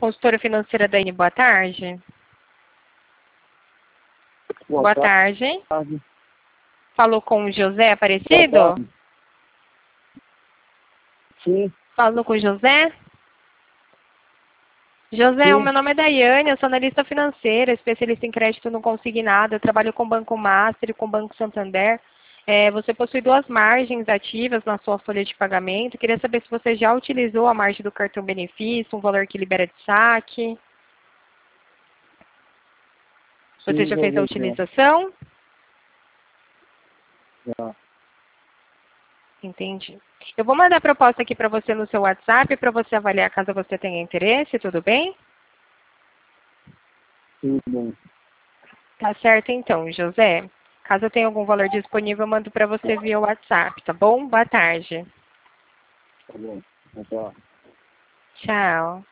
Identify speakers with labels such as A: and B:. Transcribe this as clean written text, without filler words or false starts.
A: consultora financeira da N. Boa tarde. Boa tarde. Falou com o José Aparecido?
B: Sim.
A: Falou com o José? José,
B: Sim.
A: o meu nome é Daiane, eu sou analista financeira, especialista em crédito não consignado, eu trabalho com o Banco Master e com o Banco Santander. Você possui 2 margens ativas na sua folha de pagamento. Queria saber se você já utilizou a margem do cartão benefício, um valor que libera de saque. Você já fez a utilização?
B: Já.
A: Entendi. Eu vou mandar a proposta aqui para você no seu WhatsApp para você avaliar caso você tenha interesse, tudo bem?
B: Tudo bem.
A: Tá certo então, José. Caso eu tenha algum valor disponível, eu mando para você via WhatsApp, tá bom? Boa tarde.
B: Tá bom. Tá.
A: Tchau.